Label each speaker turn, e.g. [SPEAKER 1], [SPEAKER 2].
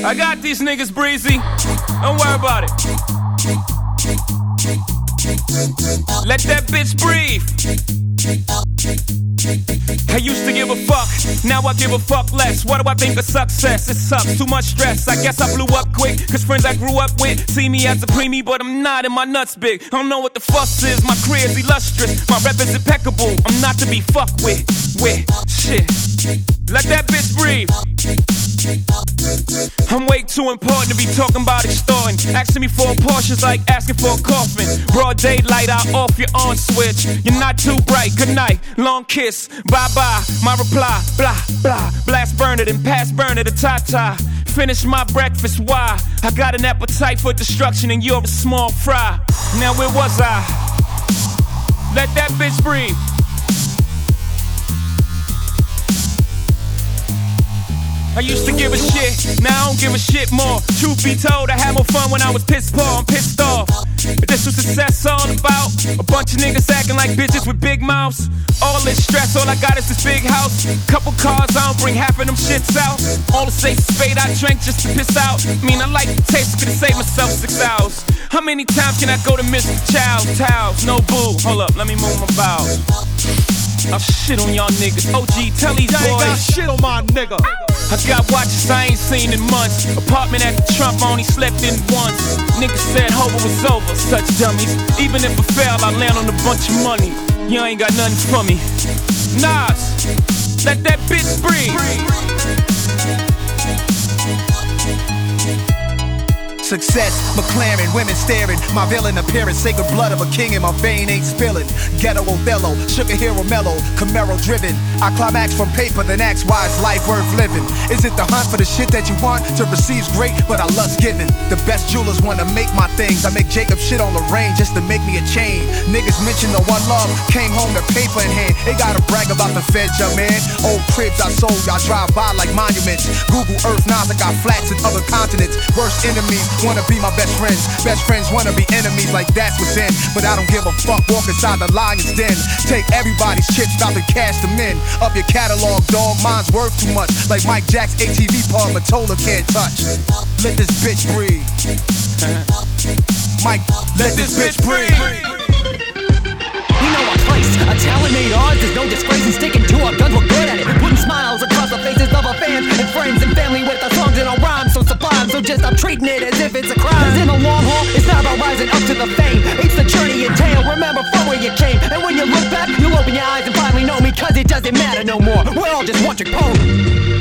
[SPEAKER 1] I got these niggas, Breezy. Don't worry about it. Let that bitch breathe. I used to give a fuck, now I give a fuck less. What do I think of success? It sucks, too much stress. I guess I blew up quick, cause friends I grew up with see me as a preemie, but I'm not, and my nuts big. I don't know what the fuss is, my career's illustrious. My rep is impeccable, I'm not to be fucked with. Shit, let that bitch breathe. I'm way too important to be talking about extorting. Asking me for a Porsche's like asking for a coffin. Broad daylight, I'll off your on switch. You're not too bright, good night, long kiss, bye-bye. My reply, blah, blah. Blast burner, then pass burner to Tata. Finish my breakfast, why? I got an appetite for destruction and you're a small fry. Now where was I? Let that bitch breathe. I used to give a shit, now I don't give a shit more. Truth be told, I had more fun when I was pissed poor, I'm pissed off. This was success all about a bunch of niggas acting like bitches with big mouths. All this stress, all I got is this big house. Couple cars, I don't bring half of them shits out. All the safe spade I drank just to piss out. I mean, I like the taste, could've saved myself 6 hours. How many times can I go to Mr. Child's house? No boo, hold up, let me move my bowels. I'll shit on y'all niggas. OG, tell these boys.
[SPEAKER 2] Y'all ain't got shit on my nigga.
[SPEAKER 1] I got watches I ain't seen in months. Apartment at the Trump, I only slept in once. Niggas said hope it was over, such dummies. Even if I fail, I land on a bunch of money. You ain't got nothing for me. Nas, let that bitch breathe.
[SPEAKER 3] Success, McLaren, women staring. My villain appearance, sacred blood of a king in my vein ain't spilling. Ghetto Othello, sugar hero mellow, Camaro driven. I climax from paper, then ask why is life worth living? Is it the hunt for the shit that you want? To receive's great, but I lust giving. The best jewelers wanna make my things. I make Jacob shit on Lorraine just to make me a chain. Niggas mention the one love, came home to paper in hand. They gotta brag about the feds, young man. Old cribs I sold, y'all drive by like monuments. Google Earth, Nas, I got flats in other continents. Worst enemies wanna be my best friends wanna be enemies, like that's what's in. But I don't give a fuck, walk inside the lion's den. Take everybody's chips, stop and cash them in. Up your catalog, dog, mine's worth too much. Like Mike Jack's ATV pub, Matola can't touch. Let this bitch breathe. Mike, let this bitch breathe.
[SPEAKER 4] We know our place, a talent made ours. There's no disgrace in sticking to our guns, we're good at it. Putting smiles across the faces of our fans and friends and family with our songs and our rhymes so sublime. So just stop treating it as if it's a crime. 'Cause in the long haul, it's not about rising up to the fame. It's the journey you entail, remember from where you came. And when you look back, you'll open your eyes and finally know me. 'Cause it doesn't matter no more, we're all just watching pose.